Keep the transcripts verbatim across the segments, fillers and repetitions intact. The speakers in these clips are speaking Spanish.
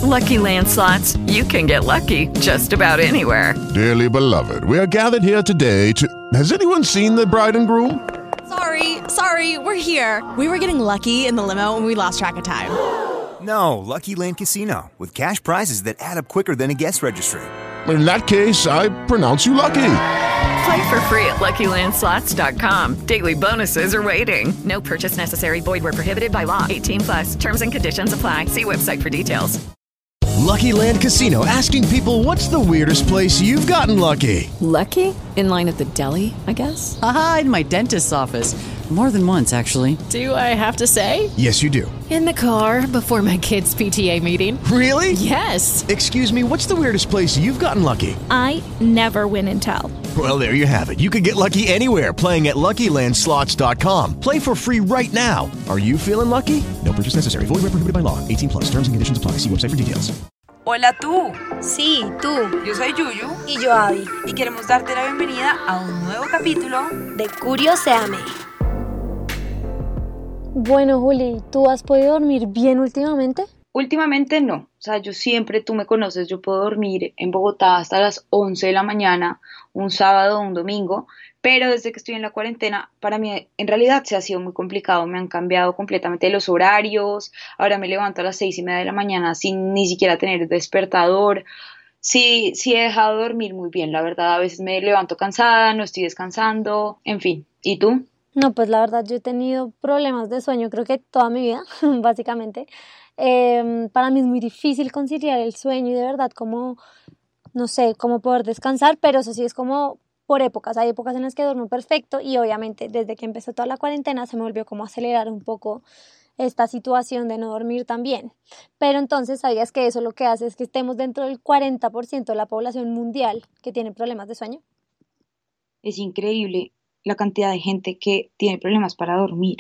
Lucky Land Slots, you can get lucky just about anywhere. Dearly beloved, we are gathered here today to... Has anyone seen the bride and groom? Sorry, sorry, we're here. We were getting lucky in the limo and we lost track of time. No, Lucky Land Casino, with cash prizes that add up quicker than a guest registry. In that case, I pronounce you lucky. Play for free at Lucky Land Slots dot com. Daily bonuses are waiting. No purchase necessary. Void where prohibited by law. eighteen plus. Terms and conditions apply. See website for details. Lucky Land Casino, asking people, what's the weirdest place you've gotten lucky? Lucky? In line at the deli, I guess? Aha, in my dentist's office. More than once, actually. Do I have to say? Yes, you do. In the car before my kids' P T A meeting. Really? Yes. Excuse me, what's the weirdest place you've gotten lucky? I never win and tell. Well, there you have it. You can get lucky anywhere, playing at Lucky Land Slots dot com. Play for free right now. Are you feeling lucky? No purchase necessary. Void where prohibited by law. eighteen plus. Terms and conditions apply. See website for details. Hola tú. Sí, tú. Yo soy Yuyu. Y yo Abby. Y queremos darte la bienvenida a un nuevo capítulo de Curioséame. Bueno, Juli, ¿tú has podido dormir bien últimamente? Últimamente no, o sea, yo siempre, tú me conoces, yo puedo dormir en Bogotá hasta las once de la mañana, un sábado o un domingo, pero desde que estoy en la cuarentena, para mí en realidad se ha sido muy complicado, me han cambiado completamente los horarios, ahora me levanto a las seis y media de la mañana sin ni siquiera tener despertador. Sí, sí he dejado de dormir muy bien, la verdad, a veces me levanto cansada, no estoy descansando, en fin, ¿y tú? No, pues la verdad yo he tenido problemas de sueño, creo que toda mi vida, básicamente. Eh, para mí es muy difícil conciliar el sueño y de verdad como, no sé, cómo poder descansar, pero eso sí es como por épocas. Hay épocas en las que duermo perfecto y obviamente desde que empezó toda la cuarentena se me volvió como a acelerar un poco esta situación de no dormir tan bien. Pero entonces, ¿sabías que eso lo que hace es que estemos dentro del cuarenta por ciento de la población mundial que tiene problemas de sueño? Es increíble la cantidad de gente que tiene problemas para dormir.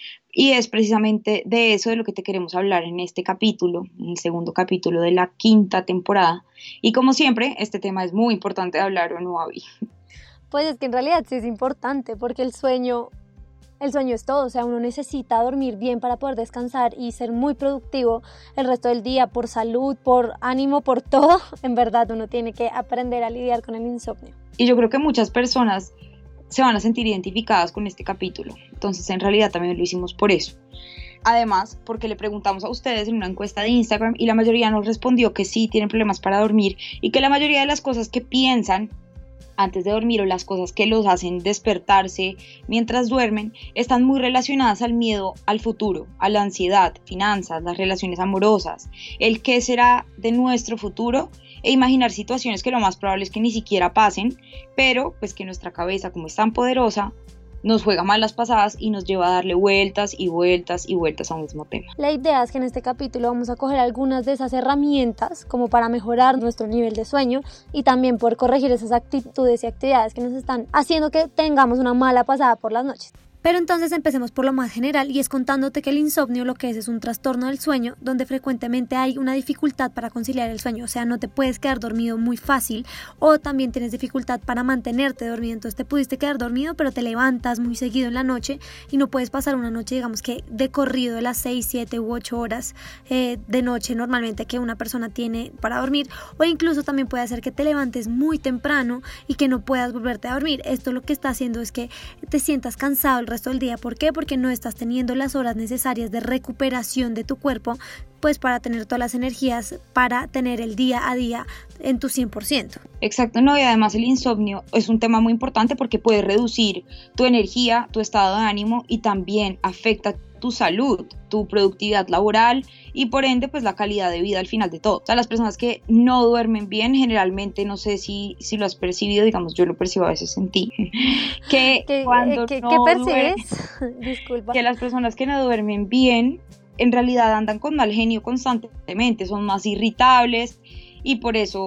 Y es precisamente de eso de lo que te queremos hablar en este capítulo, en el segundo capítulo de la quinta temporada. Y como siempre, este tema es muy importante de hablar, ¿o no, Abby? Pues es que en realidad sí es importante, porque el sueño, el sueño es todo. O sea, uno necesita dormir bien para poder descansar y ser muy productivo el resto del día, por salud, por ánimo, por todo. En verdad, uno tiene que aprender a lidiar con el insomnio. Y yo creo que muchas personas se van a sentir identificadas con este capítulo. Entonces, en realidad también lo hicimos por eso. Además, porque le preguntamos a ustedes en una encuesta de Instagram y la mayoría nos respondió que sí tienen problemas para dormir y que la mayoría de las cosas que piensan antes de dormir o las cosas que los hacen despertarse mientras duermen están muy relacionadas al miedo al futuro, a la ansiedad, finanzas, las relaciones amorosas, el qué será de nuestro futuro e imaginar situaciones que lo más probable es que ni siquiera pasen, pero pues que nuestra cabeza, como es tan poderosa, nos juega malas pasadas y nos lleva a darle vueltas y vueltas y vueltas a un mismo tema. La idea es que en este capítulo vamos a coger algunas de esas herramientas como para mejorar nuestro nivel de sueño y también poder corregir esas actitudes y actividades que nos están haciendo que tengamos una mala pasada por las noches. Pero entonces empecemos por lo más general y es contándote que el insomnio lo que es es un trastorno del sueño donde frecuentemente hay una dificultad para conciliar el sueño, o sea, no te puedes quedar dormido muy fácil o también tienes dificultad para mantenerte dormido, entonces te pudiste quedar dormido pero te levantas muy seguido en la noche y no puedes pasar una noche, digamos que de corrido de las seis, siete u ocho horas eh, de noche normalmente que una persona tiene para dormir, o incluso también puede hacer que te levantes muy temprano y que no puedas volverte a dormir. Esto lo que está haciendo es que te sientas cansado el resto del día. ¿Por qué? Porque no estás teniendo las horas necesarias de recuperación de tu cuerpo, pues para tener todas las energías para tener el día a día en tu cien por ciento. Exacto, no, y además el insomnio es un tema muy importante porque puede reducir tu energía, tu estado de ánimo y también afecta tu salud, tu productividad laboral y por ende pues la calidad de vida al final de todo. O sea, las personas que no duermen bien generalmente, no sé si, si lo has percibido, digamos yo lo percibo a veces en ti, que ¿Qué, cuando ¿qué, no ¿qué percibes? duermen, Disculpa. que las personas que no duermen bien en realidad andan con mal genio constantemente, son más irritables y por eso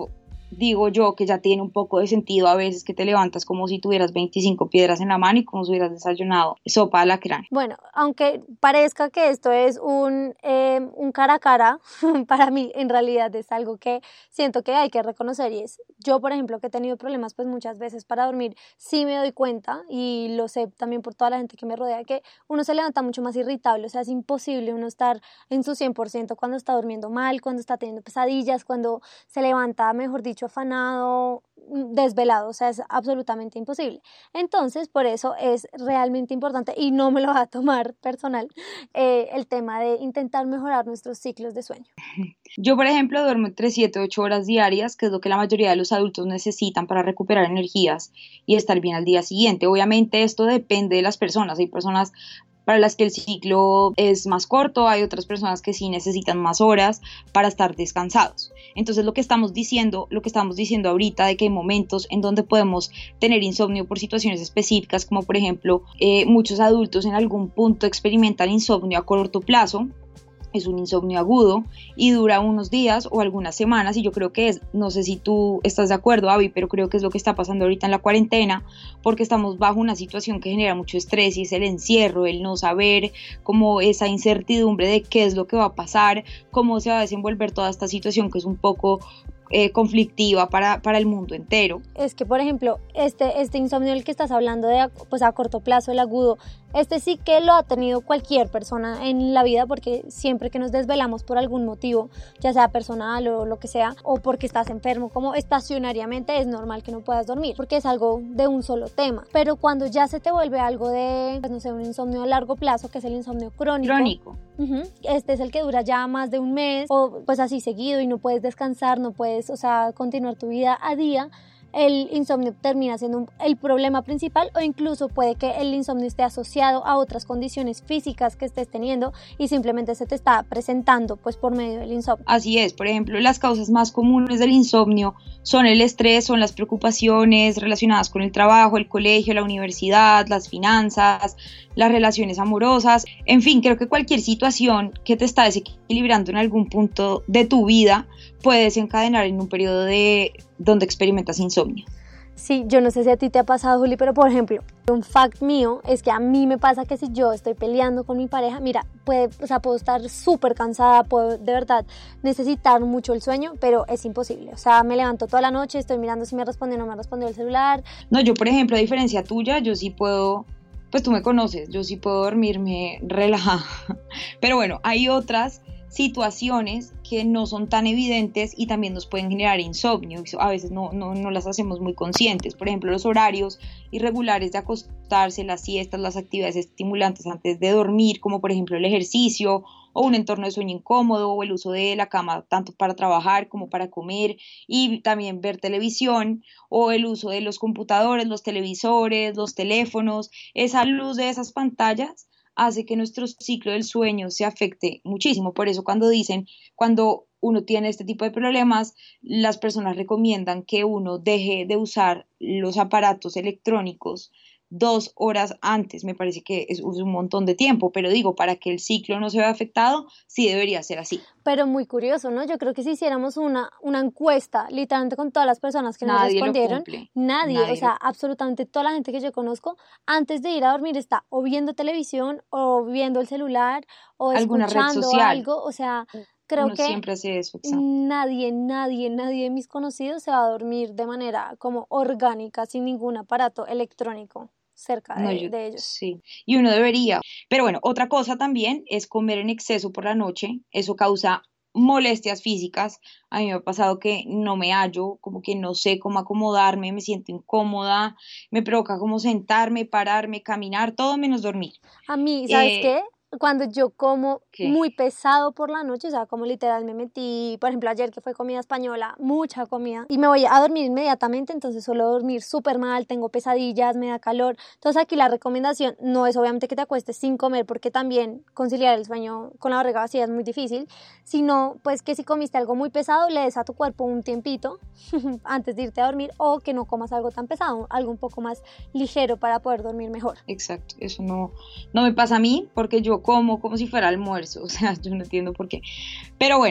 digo yo que ya tiene un poco de sentido a veces que te levantas como si tuvieras veinticinco piedras en la mano y como si hubieras desayunado sopa de alacrán. Bueno, aunque parezca que esto es un, eh, un cara a cara, para mí en realidad es algo que siento que hay que reconocer, y es, yo por ejemplo que he tenido problemas pues muchas veces para dormir, sí me doy cuenta, y lo sé también por toda la gente que me rodea, que uno se levanta mucho más irritable. O sea, es imposible uno estar en su cien por ciento cuando está durmiendo mal, cuando está teniendo pesadillas, cuando se levanta, mejor dicho, afanado, desvelado. O sea, es absolutamente imposible. Entonces, por eso es realmente importante, y no me lo va a tomar personal, eh, el tema de intentar mejorar nuestros ciclos de sueño. Yo, por ejemplo, duermo entre siete a ocho horas diarias, que es lo que la mayoría de los adultos necesitan para recuperar energías y estar bien al día siguiente. Obviamente esto depende de las personas. Hay personas para las que el ciclo es más corto, hay otras personas que sí necesitan más horas para estar descansados. Entonces lo que estamos diciendo, lo que estamos diciendo ahorita, de que hay momentos en donde podemos tener insomnio por situaciones específicas, como por ejemplo eh, muchos adultos en algún punto experimentan insomnio a corto plazo. Es un insomnio agudo y dura unos días o algunas semanas, y yo creo que es, no sé si tú estás de acuerdo, Abby, pero creo que es lo que está pasando ahorita en la cuarentena, porque estamos bajo una situación que genera mucho estrés, y es el encierro, el no saber, como esa incertidumbre de qué es lo que va a pasar, cómo se va a desenvolver toda esta situación que es un poco Eh, conflictiva para, para el mundo entero. Es que, por ejemplo, este, este insomnio del que estás hablando, de pues a corto plazo, el agudo, este sí que lo ha tenido cualquier persona en la vida, porque siempre que nos desvelamos por algún motivo, ya sea personal o lo que sea, o porque estás enfermo, como estacionariamente, es normal que no puedas dormir, porque es algo de un solo tema. Pero cuando ya se te vuelve algo de, pues no sé, un insomnio a largo plazo, que es el insomnio crónico, crónico. Uh-huh, este es el que dura ya más de un mes, o pues así seguido, y no puedes descansar, no puedes, o sea, continuar tu vida a día. El insomnio termina siendo un, el problema principal, o incluso puede que el insomnio esté asociado a otras condiciones físicas que estés teniendo y simplemente se te está presentando pues por medio del insomnio. Así es, por ejemplo, las causas más comunes del insomnio son el estrés, son las preocupaciones relacionadas con el trabajo, el colegio, la universidad, las finanzas, las relaciones amorosas, en fin, creo que cualquier situación que te está desequilibrando en algún punto de tu vida puede desencadenar en un periodo de donde experimentas insomnio. Sí, yo no sé si a ti te ha pasado, Juli, pero por ejemplo, un fact mío es que a mí me pasa que si yo estoy peleando con mi pareja, mira, puede, o sea, puedo estar súper cansada, puedo de verdad necesitar mucho el sueño, pero es imposible. O sea, me levanto toda la noche, estoy mirando si me responde o no me respondió el celular. No, yo por ejemplo, a diferencia tuya, yo sí puedo, pues tú me conoces, yo sí puedo dormirme relajada. Pero bueno, hay otras situaciones que no son tan evidentes y también nos pueden generar insomnio. A veces no, no, no las hacemos muy conscientes. Por ejemplo, los horarios irregulares de acostarse, las siestas, las actividades estimulantes antes de dormir, como por ejemplo el ejercicio, o un entorno de sueño incómodo, o el uso de la cama tanto para trabajar como para comer, y también ver televisión, o el uso de los computadores, los televisores, los teléfonos. Esa luz de esas pantallas hace que nuestro ciclo del sueño se afecte muchísimo. Por eso cuando dicen, cuando uno tiene este tipo de problemas, las personas recomiendan que uno deje de usar los aparatos electrónicos dos horas antes. Me parece que es un montón de tiempo, pero digo, para que el ciclo no se vea afectado, sí debería ser así. Pero muy curioso, ¿no? Yo creo que si hiciéramos una, una encuesta, literalmente con todas las personas que nos respondieron, nadie, nadie, o sea, absolutamente toda la gente que yo conozco, antes de ir a dormir está o viendo televisión, o viendo el celular, o alguna escuchando red social. Algo, o sea... Creo Uno que siempre hace eso, exacto. nadie, nadie, nadie de mis conocidos se va a dormir de manera como orgánica, sin ningún aparato electrónico cerca de, no, yo, de ellos. Sí, y uno debería. Pero bueno, otra cosa también es comer en exceso por la noche. Eso causa molestias físicas. A mí me ha pasado que no me hallo, como que no sé cómo acomodarme, me siento incómoda, me provoca como sentarme, pararme, caminar, todo menos dormir. A mí, ¿sabes eh, qué? Cuando yo como ¿qué? Muy pesado por la noche, o sea, como literal me metí, por ejemplo, ayer que fue comida española, mucha comida, y me voy a dormir inmediatamente, entonces suelo dormir súper mal, tengo pesadillas, me da calor. Entonces aquí la recomendación no es obviamente que te acuestes sin comer, porque también conciliar el sueño con la barriga vacía es muy difícil, sino pues que si comiste algo muy pesado, le des a tu cuerpo un tiempito antes de irte a dormir, o que no comas algo tan pesado, algo un poco más ligero para poder dormir mejor. Exacto, eso no, no me pasa a mí, porque yo como como si fuera almuerzo, o sea, yo no entiendo por qué. Pero bueno,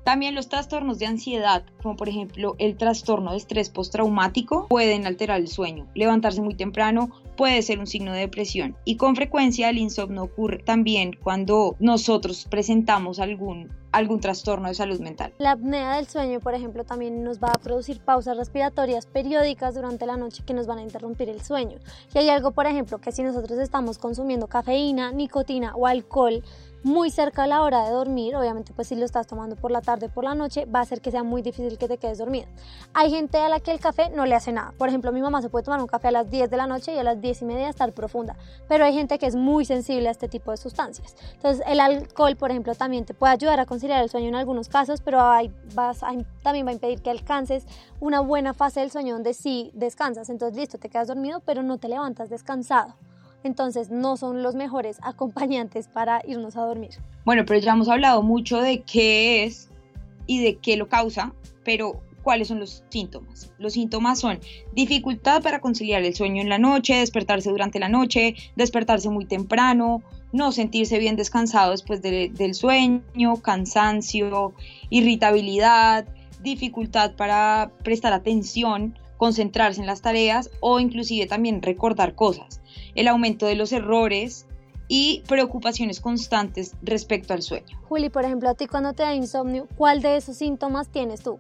También los trastornos de ansiedad, como por ejemplo el trastorno de estrés postraumático, pueden alterar el sueño. Levantarse muy temprano puede ser un signo de depresión y con frecuencia el insomnio ocurre también cuando nosotros presentamos algún, algún trastorno de salud mental. La apnea del sueño, por ejemplo, también nos va a producir pausas respiratorias periódicas durante la noche que nos van a interrumpir el sueño. Y hay algo, por ejemplo, que si nosotros estamos consumiendo cafeína, nicotina o alcohol muy cerca a la hora de dormir, obviamente pues si lo estás tomando por la tarde o por la noche, va a hacer que sea muy difícil que te quedes dormido. Hay gente a la que el café no le hace nada. Por ejemplo, mi mamá se puede tomar un café a las diez de la noche y a las diez y media estar profunda, pero hay gente que es muy sensible a este tipo de sustancias. Entonces el alcohol, por ejemplo, también te puede ayudar a conciliar el sueño en algunos casos, pero hay, vas, hay, también va a impedir que alcances una buena fase del sueño donde sí descansas. Entonces listo, te quedas dormido, pero no te levantas descansado. Entonces no son los mejores acompañantes para irnos a dormir. Bueno, pero ya hemos hablado mucho de qué es y de qué lo causa, pero ¿cuáles son los síntomas? Los síntomas son dificultad para conciliar el sueño en la noche, despertarse durante la noche, despertarse muy temprano, no sentirse bien descansado después de, del sueño, cansancio, irritabilidad, dificultad para prestar atención, concentrarse en las tareas o inclusive también recordar cosas, el aumento de los errores y preocupaciones constantes respecto al sueño. Juli, por ejemplo, a ti cuando te da insomnio, ¿cuál de esos síntomas tienes tú?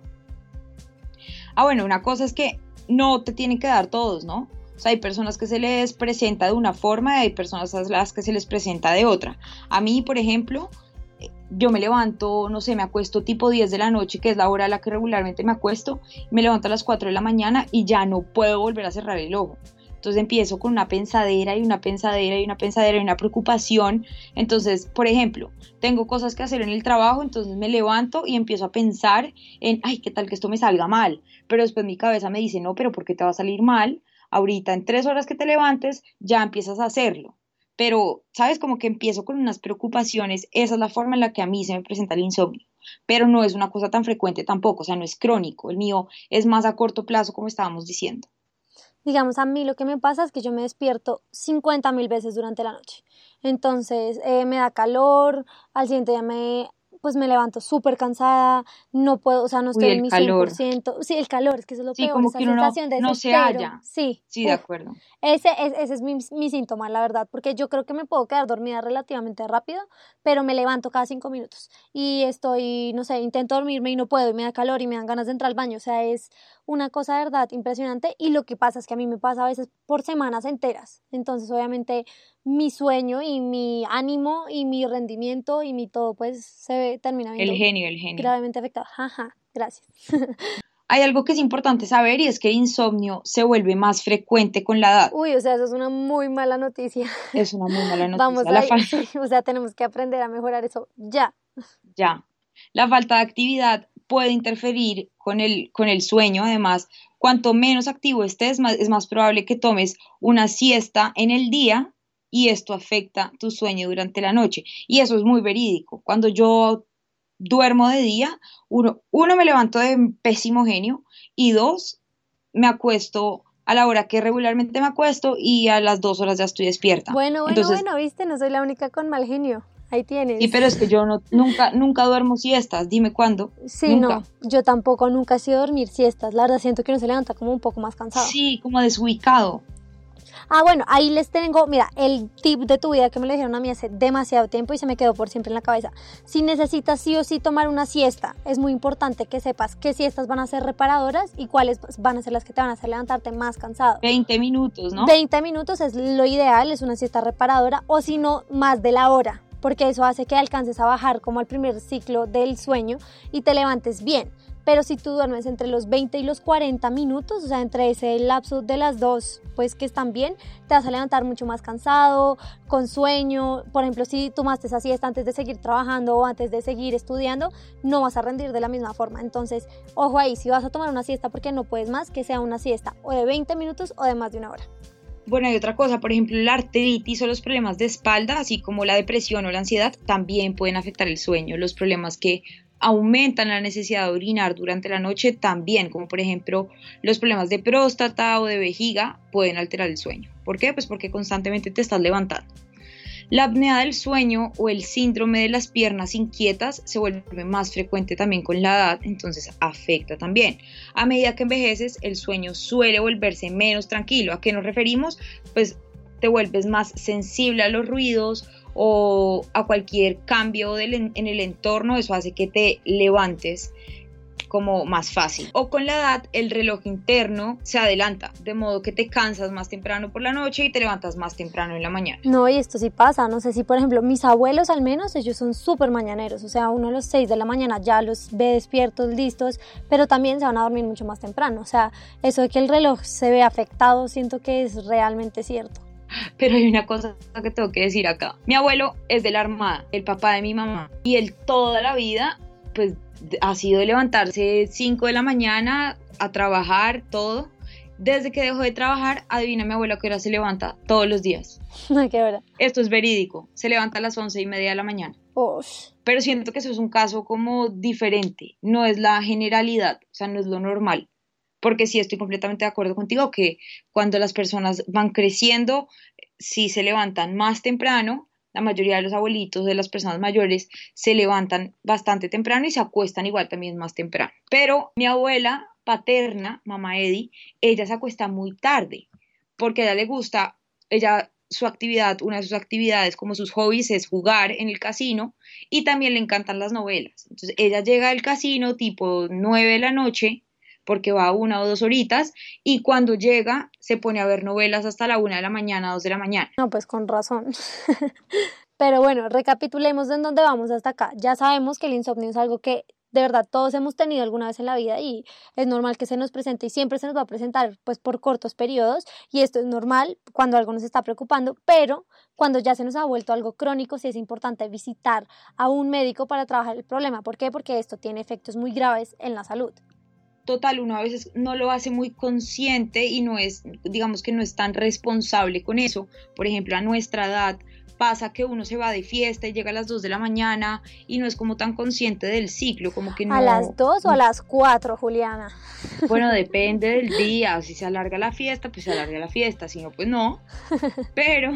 Ah, bueno, una cosa es que no te tienen que dar todos, ¿no? O sea, hay personas que se les presenta de una forma y hay personas a las que se les presenta de otra. A mí, por ejemplo, yo me levanto, no sé, me acuesto tipo diez de la noche, que es la hora a la que regularmente me acuesto, me levanto a las cuatro de la mañana y ya no puedo volver a cerrar el ojo. Entonces empiezo con una pensadera y una pensadera y una pensadera y una preocupación. Entonces, por ejemplo, tengo cosas que hacer en el trabajo, entonces me levanto y empiezo a pensar en, ay, ¿qué tal que esto me salga mal? Pero después mi cabeza me dice, no, pero ¿por qué te va a salir mal? Ahorita en tres horas que te levantes ya empiezas a hacerlo. Pero, ¿sabes? Como que empiezo con unas preocupaciones. Esa es la forma en la que a mí se me presenta el insomnio. Pero no es una cosa tan frecuente tampoco, o sea, no es crónico. El mío es más a corto plazo, como estábamos diciendo. Digamos, a mí lo que me pasa es que yo me despierto cincuenta mil veces durante la noche. Entonces eh, me da calor, al siguiente día me, pues me levanto súper cansada, no puedo, o sea, no estoy Uy, en mi calor. cien por ciento. Sí, el calor, es que eso es lo Sí, peor, como esa que uno sensación no, de no se desespero. halla. Sí, Sí, de uf, acuerdo. Ese, es, ese es mi, mi síntoma, la verdad, porque yo creo que me puedo quedar dormida relativamente rápido, pero me levanto cada cinco minutos y estoy, no sé, intento dormirme y no puedo y me da calor y me dan ganas de entrar al baño, o sea, es una cosa de verdad impresionante y lo que pasa es que a mí me pasa a veces por semanas enteras, entonces obviamente mi sueño y mi ánimo y mi rendimiento y mi todo pues se termina viendo El genio, el genio. gravemente afectado. Jaja, gracias. Hay algo que es importante saber y es que el insomnio se vuelve más frecuente con la edad. Uy, o sea, eso es una muy mala noticia. Es una muy mala noticia. Vamos La a fa- sí, o sea, tenemos que aprender a mejorar eso ya. Ya. La falta de actividad puede interferir con el, con el sueño. Además, cuanto menos activo estés, más, es más probable que tomes una siesta en el día y esto afecta tu sueño durante la noche. Y eso es muy verídico. Cuando yo duermo de día, uno, uno me levanto de pésimo genio y dos, me acuesto a la hora que regularmente me acuesto y a las dos horas ya estoy despierta. Bueno, bueno, Entonces, bueno, viste, no soy la única con mal genio. Ahí tienes. sí, pero es que yo no, nunca, nunca duermo siestas, dime cuándo. Sí, Nunca. no, yo tampoco, nunca he sido dormir siestas. La verdad siento que uno se levanta como un poco más cansado. Sí, como desubicado. Ah, bueno, ahí les tengo, mira, el tip de tu vida que me lo dijeron a mí hace demasiado tiempo y se me quedó por siempre en la cabeza. Si necesitas sí o sí tomar una siesta, es muy importante que sepas qué siestas van a ser reparadoras y cuáles van a ser las que te van a hacer levantarte más cansado. veinte minutos, ¿no? veinte minutos es lo ideal, es una siesta reparadora, o si no, más de la hora, porque eso hace que alcances a bajar como al primer ciclo del sueño y te levantes bien. Pero si tú duermes entre los veinte y los cuarenta minutos, o sea, entre ese lapso de las dos, pues que están bien, te vas a levantar mucho más cansado, con sueño. Por ejemplo, si tomaste esa siesta antes de seguir trabajando o antes de seguir estudiando, no vas a rendir de la misma forma. Entonces, ojo ahí, si vas a tomar una siesta porque no puedes más, que sea una siesta o de veinte minutos o de más de una hora. Bueno, hay otra cosa, por ejemplo, la artritis o los problemas de espalda, así como la depresión o la ansiedad, también pueden afectar el sueño. Los problemas que aumentan la necesidad de orinar durante la noche también, como por ejemplo los problemas de próstata o de vejiga, pueden alterar el sueño. ¿Por qué? Pues porque constantemente te estás levantando. La apnea del sueño o el síndrome de las piernas inquietas se vuelve más frecuente también con la edad, entonces afecta también. A medida que envejeces, el sueño suele volverse menos tranquilo. ¿A qué nos referimos? Pues te vuelves más sensible a los ruidos o a cualquier cambio del, en el entorno, eso hace que te levantes como más fácil. O con la edad el reloj interno se adelanta, de modo que te cansas más temprano por la noche y te levantas más temprano en la mañana. No, y esto sí pasa, no sé si por ejemplo mis abuelos al menos, ellos son súper mañaneros, o sea, uno a las seis de la mañana ya los ve despiertos, listos, pero también se van a dormir mucho más temprano, o sea, eso de que el reloj se ve afectado, siento que es realmente cierto. Pero hay una cosa que tengo que decir acá. Mi abuelo es de la Armada, el papá de mi mamá, y él toda la vida pues ha sido de levantarse cinco de la mañana a trabajar, todo. Desde que dejó de trabajar, adivina mi abuela que hora se levanta todos los días. ¿A qué hora? Esto es verídico, se levanta a las once y media de la mañana. Ush. Pero siento que eso es un caso como diferente, no es la generalidad, o sea, no es lo normal. Porque sí estoy completamente de acuerdo contigo que cuando las personas van creciendo, sí se levantan más temprano. La mayoría de los abuelitos, de las personas mayores, se levantan bastante temprano y se acuestan igual también más temprano. Pero mi abuela paterna, mamá Eddie, ella se acuesta muy tarde porque a ella le gusta, ella su actividad, una de sus actividades como sus hobbies es jugar en el casino y también le encantan las novelas. Entonces ella llega al casino tipo nueve de la noche porque va una o dos horitas y cuando llega se pone a ver novelas hasta la una de la mañana, dos de la mañana. No, pues con razón. Pero bueno, recapitulemos en dónde vamos hasta acá. Ya sabemos que el insomnio es algo que de verdad todos hemos tenido alguna vez en la vida y es normal que se nos presente y siempre se nos va a presentar pues por cortos periodos y esto es normal cuando algo nos está preocupando, pero cuando ya se nos ha vuelto algo crónico sí es importante visitar a un médico para trabajar el problema. ¿Por qué? Porque esto tiene efectos muy graves en la salud. Total, uno a veces no lo hace muy consciente y no es, digamos que no es tan responsable con eso. Por ejemplo, a nuestra edad pasa que uno se va de fiesta y llega a las dos de la mañana y no es como tan consciente del ciclo, como que no... ¿A las dos o a las cuatro, Juliana? Bueno, depende del día, si se alarga la fiesta, pues se alarga la fiesta, si no, pues no. Pero...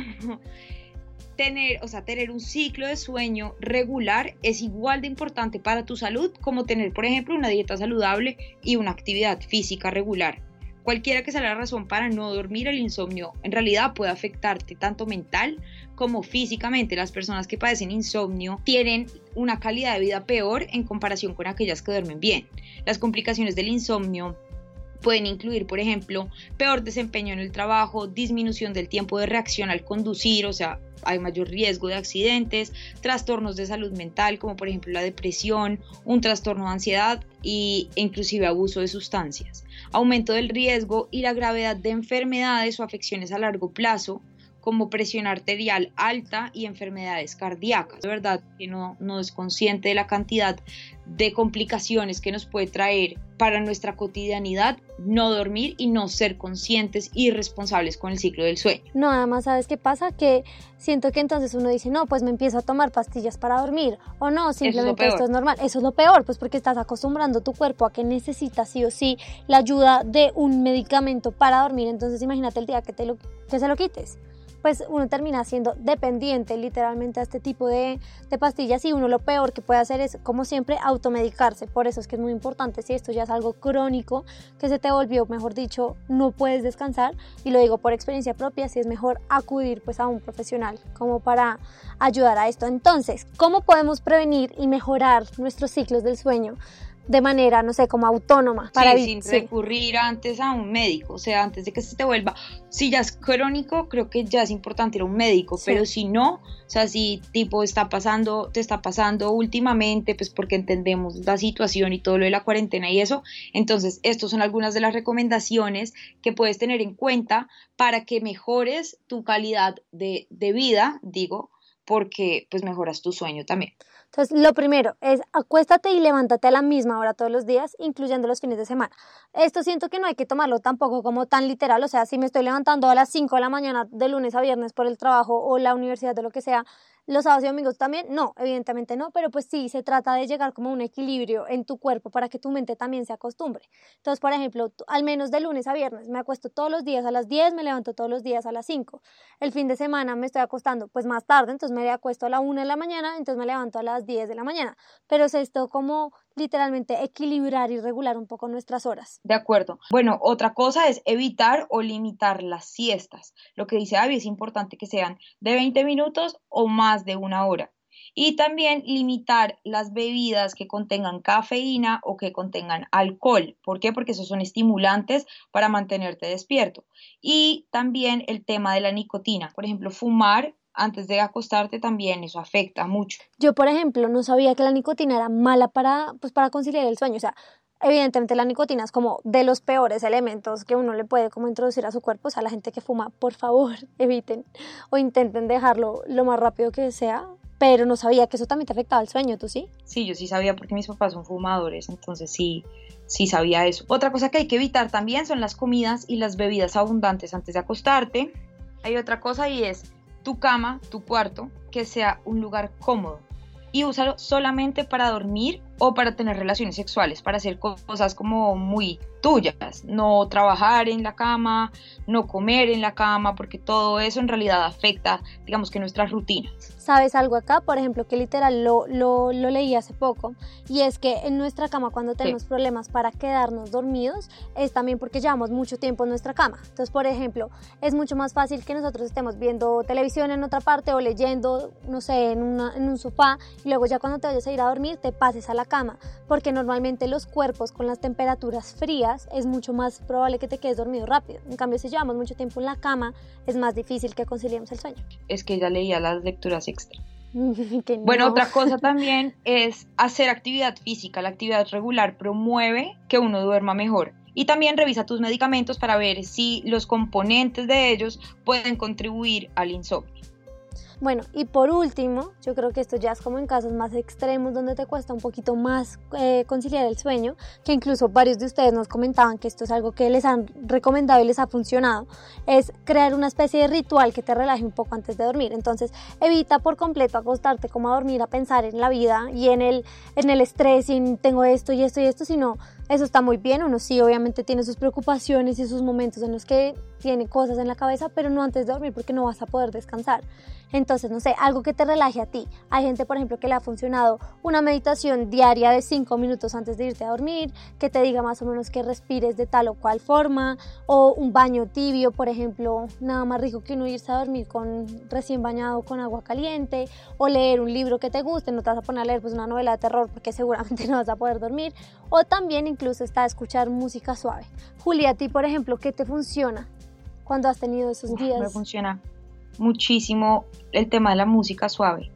Tener, o sea, tener un ciclo de sueño regular es igual de importante para tu salud como tener, por ejemplo, una dieta saludable y una actividad física regular. Cualquiera que sea la razón para no dormir, el insomnio en realidad puede afectarte tanto mental como físicamente. Las personas que padecen insomnio tienen una calidad de vida peor en comparación con aquellas que duermen bien. Las complicaciones del insomnio pueden incluir, por ejemplo, peor desempeño en el trabajo, disminución del tiempo de reacción al conducir, o sea, hay mayor riesgo de accidentes, trastornos de salud mental, como por ejemplo la depresión, un trastorno de ansiedad e inclusive abuso de sustancias, aumento del riesgo y la gravedad de enfermedades o afecciones a largo plazo, como presión arterial alta y enfermedades cardíacas. De verdad que no, no es consciente de la cantidad de complicaciones que nos puede traer para nuestra cotidianidad no dormir y no ser conscientes y responsables con el ciclo del sueño. No, además, ¿sabes qué pasa? Que siento que entonces uno dice, no, pues me empiezo a tomar pastillas para dormir, o no, simplemente es esto es normal. Eso es lo peor, pues porque estás acostumbrando tu cuerpo a que necesita sí o sí la ayuda de un medicamento para dormir. Entonces imagínate el día que, te lo, que se lo quites. Pues uno termina siendo dependiente literalmente a este tipo de, de pastillas y uno lo peor que puede hacer es, como siempre, automedicarse. Por eso es que es muy importante, si esto ya es algo crónico, que se te volvió, mejor dicho, no puedes descansar, y lo digo por experiencia propia, si es mejor acudir pues a un profesional como para ayudar a esto. Entonces, ¿cómo podemos prevenir y mejorar nuestros ciclos del sueño de manera, no sé, como autónoma? Para sí, sin sí. recurrir antes a un médico, o sea, antes de que se te vuelva, si ya es crónico, creo que ya es importante ir a un médico, sí. Pero si no, o sea, si tipo está pasando, te está pasando últimamente, pues porque entendemos la situación y todo lo de la cuarentena y eso, entonces estas son algunas de las recomendaciones que puedes tener en cuenta para que mejores tu calidad de, de vida, digo, porque pues mejoras tu sueño también. Entonces, lo primero es acuéstate y levántate a la misma hora todos los días, incluyendo los fines de semana. Esto siento que no hay que tomarlo tampoco como tan literal, o sea, si me estoy levantando a las cinco de la mañana de lunes a viernes por el trabajo o la universidad o lo que sea, ¿Los sábados y domingos también? No, evidentemente no, pero pues sí, se trata de llegar como a un equilibrio en tu cuerpo para que tu mente también se acostumbre. Entonces, por ejemplo, al menos de lunes a viernes, me acuesto todos los días a las diez, me levanto todos los días a las cinco. El fin de semana me estoy acostando pues más tarde, entonces me acuesto a la una de la mañana, entonces me levanto a las diez de la mañana. Pero es esto como literalmente equilibrar y regular un poco nuestras horas. De acuerdo. Bueno, otra cosa es evitar o limitar las siestas. Lo que dice Abby es importante que sean de veinte minutos o más de una hora. Y también limitar las bebidas que contengan cafeína o que contengan alcohol. ¿Por qué? Porque esos son estimulantes para mantenerte despierto. Y también el tema de la nicotina. Por ejemplo, fumar antes de acostarte también, eso afecta mucho. Yo, por ejemplo, no sabía que la nicotina era mala para, pues, para conciliar el sueño. O sea, evidentemente la nicotina es como de los peores elementos que uno le puede como introducir a su cuerpo. O sea, la gente que fuma, por favor, eviten o intenten dejarlo lo más rápido que sea. Pero no sabía que eso también te afectaba el sueño, ¿tú sí? Sí, yo sí sabía porque mis papás son fumadores, entonces sí, sí sabía eso. Otra cosa que hay que evitar también son las comidas y las bebidas abundantes antes de acostarte. Hay otra cosa y es tu cama, tu cuarto, que sea un lugar cómodo. Y úsalo solamente para dormir o para tener relaciones sexuales, para hacer cosas como muy tuyas, no trabajar en la cama, no comer en la cama, porque todo eso en realidad afecta, digamos que nuestras rutinas. ¿Sabes algo acá? Por ejemplo, que literal lo, lo, lo leí hace poco, y es que en nuestra cama cuando tenemos sí. problemas para quedarnos dormidos, es también porque llevamos mucho tiempo en nuestra cama. Entonces, por ejemplo, es mucho más fácil que nosotros estemos viendo televisión en otra parte o leyendo, no sé, en, una, en un sofá, y luego ya cuando te vayas a ir a dormir te pases a la cama, porque normalmente los cuerpos con las temperaturas frías es mucho más probable que te quedes dormido rápido. En cambio, si llevamos mucho tiempo en la cama, es más difícil que conciliemos el sueño. Es que ella leía las lecturas extra. Que no. Bueno, otra cosa también es hacer actividad física. La actividad regular promueve que uno duerma mejor. Y también revisa tus medicamentos para ver si los componentes de ellos pueden contribuir al insomnio. Bueno, y por último, yo creo que esto ya es como en casos más extremos donde te cuesta un poquito más eh, conciliar el sueño, que incluso varios de ustedes nos comentaban que esto es algo que les han recomendado y les ha funcionado, es crear una especie de ritual que te relaje un poco antes de dormir. Entonces, evita por completo acostarte como a dormir a pensar en la vida y en el, en el estrés y en tengo esto y esto y esto, sino eso está muy bien, uno sí obviamente tiene sus preocupaciones y sus momentos en los que tiene cosas en la cabeza, pero no antes de dormir porque no vas a poder descansar. Entonces, no sé, algo que te relaje a ti. Hay gente, por ejemplo, que le ha funcionado una meditación diaria de cinco minutos antes de irte a dormir, que te diga más o menos que respires de tal o cual forma, o un baño tibio, por ejemplo, nada más rico que uno irse a dormir con recién bañado con agua caliente, o leer un libro que te guste, no te vas a poner a leer pues una novela de terror porque seguramente no vas a poder dormir, o también incluso está escuchar música suave. Julia, a ti, por ejemplo, ¿qué te funciona cuando has tenido esos Uf, días? Me funciona muchísimo el tema de la música suave.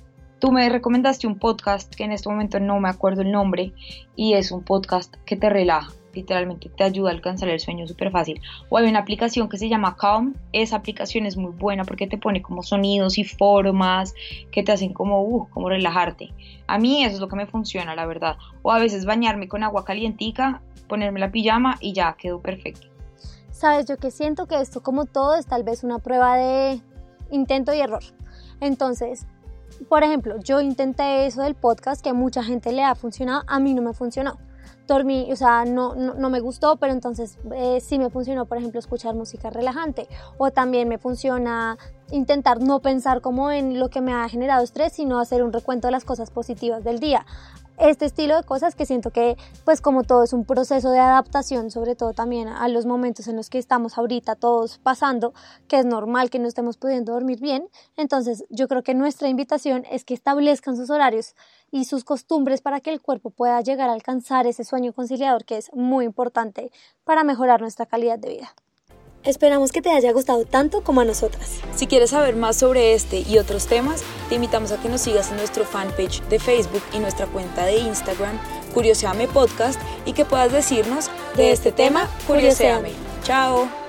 Tú me recomendaste un podcast que en este momento no me acuerdo el nombre y es un podcast que te relaja, literalmente te ayuda a alcanzar el sueño súper fácil. O hay una aplicación que se llama Calm, esa aplicación es muy buena porque te pone como sonidos y formas que te hacen como, uh, como relajarte. A mí eso es lo que me funciona, la verdad. O a veces bañarme con agua calientica, ponerme la pijama y ya quedó perfecto. Sabes, yo que siento que esto, como todo, es tal vez una prueba de intento y error. Entonces, por ejemplo, yo intenté eso del podcast que a mucha gente le ha funcionado, a mí no me funcionó. Dormí, o sea, no, no, no me gustó, pero entonces eh, sí me funcionó, por ejemplo, escuchar música relajante. O también me funciona intentar no pensar como en lo que me ha generado estrés, sino hacer un recuento de las cosas positivas del día. Este estilo de cosas que siento que, pues como todo, es un proceso de adaptación, sobre todo también a los momentos en los que estamos ahorita todos pasando, que es normal que no estemos pudiendo dormir bien. Entonces yo creo que nuestra invitación es que establezcan sus horarios y sus costumbres para que el cuerpo pueda llegar a alcanzar ese sueño conciliador que es muy importante para mejorar nuestra calidad de vida. Esperamos que te haya gustado tanto como a nosotras. Si quieres saber más sobre este y otros temas, te invitamos a que nos sigas en nuestro fanpage de Facebook y nuestra cuenta de Instagram, Curioséame Podcast, y que puedas decirnos de este tema, Curioséame. Chao.